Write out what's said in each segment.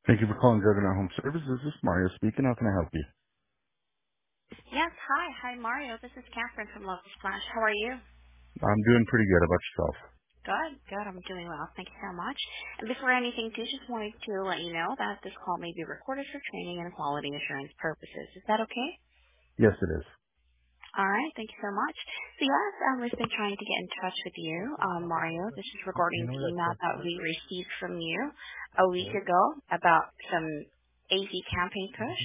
Thank you for calling Juggernaut Home Services. This is Mario speaking. How can I help you? Yes, hi. Hi, Mario. This is Catherine from Local Splash. How are you? I'm doing pretty good. How about yourself? Good, good. I'm doing well. Thank you so much. And before anything, too, just wanted to let you know that this call may be recorded for training and quality assurance purposes. Is that okay? Yes, it is. All right. Thank you so much. So, yes, we've been trying to get in touch with you, Mario. This is You regarding know the where that email truck that is? we received from you a week ago about some AZ campaign push.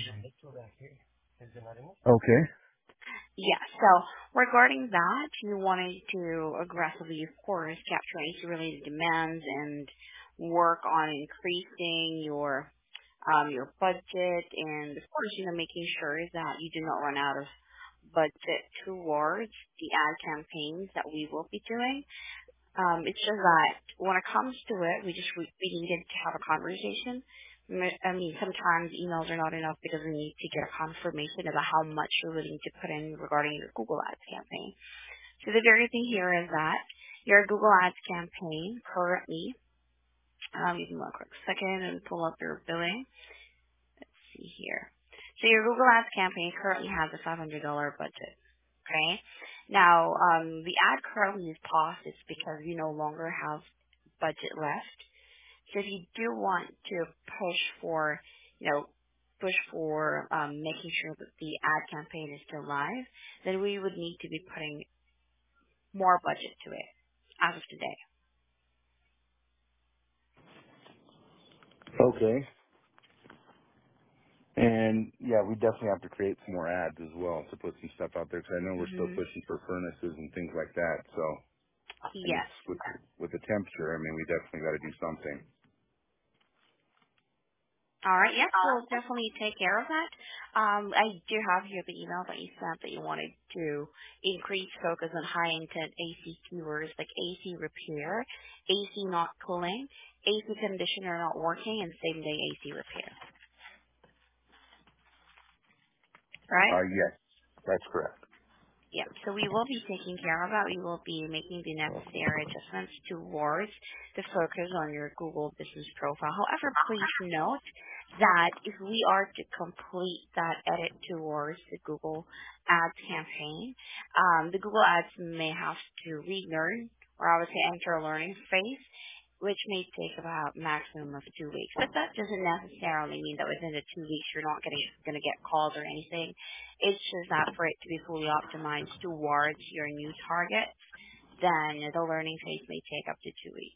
Okay. Yeah. So regarding that, you wanted to aggressively, of course, capture AC-related demands and work on increasing your budget and, of course, making sure that you do not run out of budget towards the ad campaigns that we will be doing. It's just that when it comes to it, we needed to have a conversation. I mean, sometimes emails are not enough because we need to get a confirmation about how much you're willing to put in regarding your Google Ads campaign. So the very thing here is that your Google Ads campaign currently, you can one quick second and pull up your billing. Let's see here. So your Google Ads campaign currently has a $500 budget. Okay. Now, the ad currently is paused. It's because you no longer have budget left. So if you do want to you know, push for making sure that the ad campaign is still live, then we would need to be putting more budget to it as of today. Okay. And yeah, we definitely have to create some more ads as well to put some stuff out there because I know we're still Hmm. pushing for furnaces and things like that. So, and Yes. it's with the temperature. I mean, we definitely got to do something. All right. Yes, we'll definitely take care of that. I do have here the email that you sent that you wanted to increase focus on high intent AC keywords like AC repair, AC not cooling, AC conditioner not working, and same day AC repair. Right? Yes, that's correct. Yeah, so we will be taking care of that. We will be making the necessary adjustments towards the focus on your Google business profile. However, please note that if we are to complete that edit towards the Google Ads campaign, the Google Ads may have to relearn, or I would say enter a learning phase, which may take about maximum of 2 weeks. But that doesn't necessarily mean that within the 2 weeks you're not going to get calls or anything. It's just that for it to be fully optimized towards your new target, then the learning phase may take up to 2 weeks.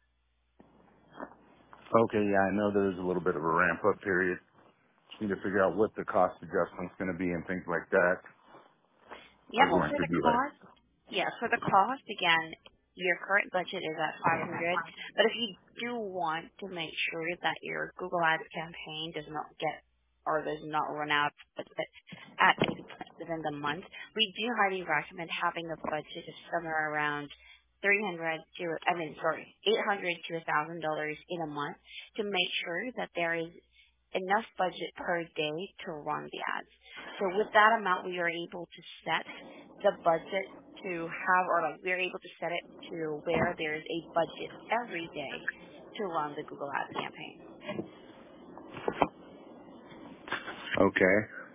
Okay. Yeah, I know there's a little bit of a ramp up period. Just need to figure out what the cost adjustment's going to be and things like that Yeah, are well, going for to the be like. cost, yes, for the cost, again, your current budget is at 500, but if you do want to make sure that your Google Ads campaign does not get or does not run out at any point within the month, we do highly recommend having a budget of somewhere around 300 to, $800 to $1,000 in a month to make sure that there is enough budget per day to run the ads. So with that amount, we are able to set the budget to have, or like we're able to set it to where there is a budget every day to run the Google Ads campaign. Okay.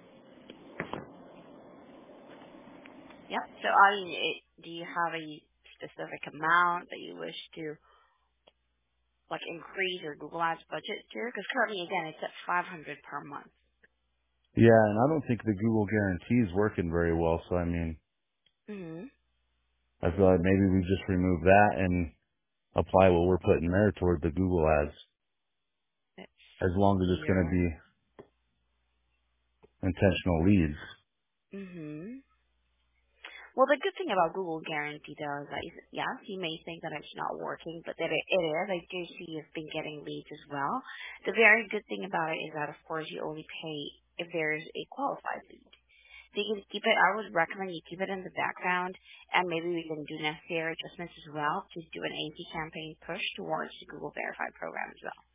Yep. So do you have a specific amount that you wish to like increase your Google Ads budget to? Because currently, again, it's at 500 per month. Yeah, and I don't think the Google guarantee is working very well. So I mean, Mm-hmm. I feel like maybe we just remove that and apply what we're putting there toward the Google ads, Let's as see long as it's going to here. be intentional leads. Mm-hmm. Well, the good thing about Google Guarantee though is that yes, you may think that it's not working, but that it is. I do see you've been getting leads as well. The very good thing about it is that of course you only pay if there's a qualified lead. So you can keep it. I would recommend you keep it in the background, and maybe we can do necessary adjustments as well to do an AT campaign push towards the Google Verified program as well,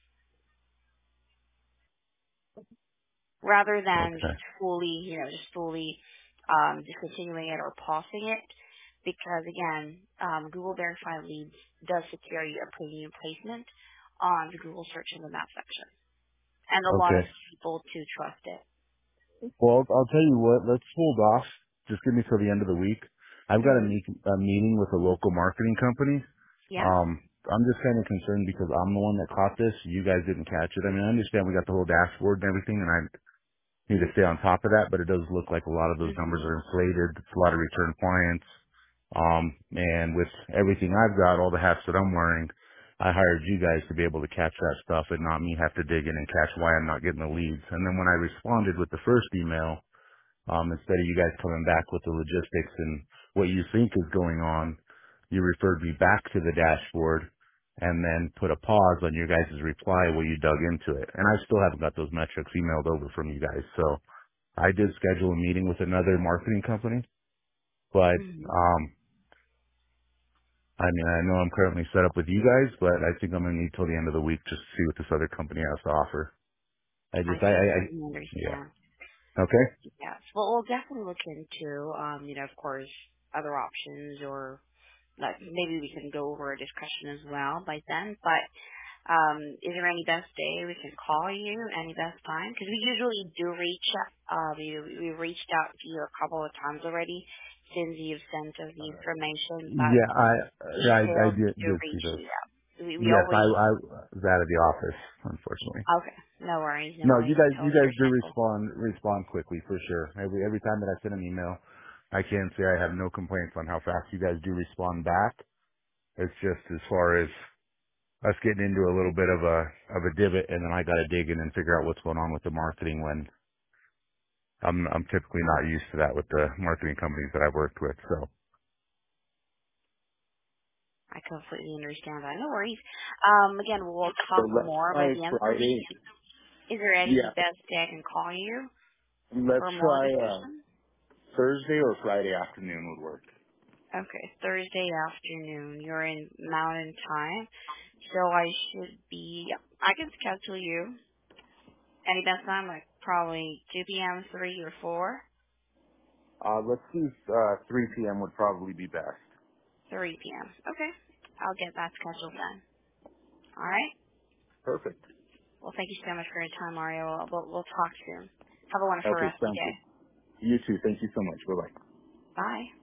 rather than Okay. just fully discontinuing it or pausing it, because again, Google Verified Leads does secure you a premium placement on the Google search in the map section. and a lot of Okay. people to trust it. Well, I'll tell you what. Let's hold off. Just give me till the end of the week. I've got Mhm. a meeting with a local marketing company. Yeah. I'm just kind of concerned because I'm the one that caught this. You guys didn't catch it. I mean, I understand we got the whole dashboard and everything, and I need to stay on top of that, but it does look like a lot of those numbers Mhm. are inflated. It's a lot of return clients. And with everything I've got, all the hats that I'm wearing, I hired you guys to be able to catch that stuff and not me have to dig in and catch why I'm not getting the leads. And then when I responded with the first email, instead of you guys coming back with the logistics and what you think is going on, you referred me back to the dashboard and then put a pause on your guys' reply while you dug into it. And I still haven't got those metrics emailed over from you guys. So I did schedule a meeting with another marketing company, but, Mhm. I mean, I know I'm currently set up with you guys, but I think I'm going to need till the end of the week just to see what this other company has to offer. I completely Yeah. understand. Okay. Yes. Well, we'll definitely look into, of course, other options, or like maybe we can go over a discussion as well by then. But is there any best day we can call you? Any best time? Because we usually do reach. We reached out to you a couple of times already since you've sent us the information, but Yeah, we I failed to did see reach those. you out. We Yes, always. I was out of the office, unfortunately. Okay. No worries. No No, worries. you Totally guys do understandable. respond quickly for sure. Every time that I send an email, I can say I have no complaints on how fast you guys do respond back. It's just as far as us getting into a little bit of a divot, and then I got to dig in and figure out what's going on with the marketing when I'm typically not used to that with the marketing companies that I've worked with. So, I completely understand that. No worries. Again, we'll so talk let's more by try the end of the week. Friday. Is there any Yeah, best day I can call you let's for more try discussion? Thursday or Friday afternoon would work. Okay, Thursday afternoon. You're in Mountain Time, so I should be. I can schedule you any best time, like probably 2 p.m., 3 or 4. Let's do 3 p.m. would probably be best. 3 p.m. Okay, I'll get that scheduled then. All right. Perfect. Well, thank you so much for your time, Mario. We'll talk soon. Have a wonderful Okay, rest of your sounds day. good. You too. Thank you so much. Bye bye. Bye.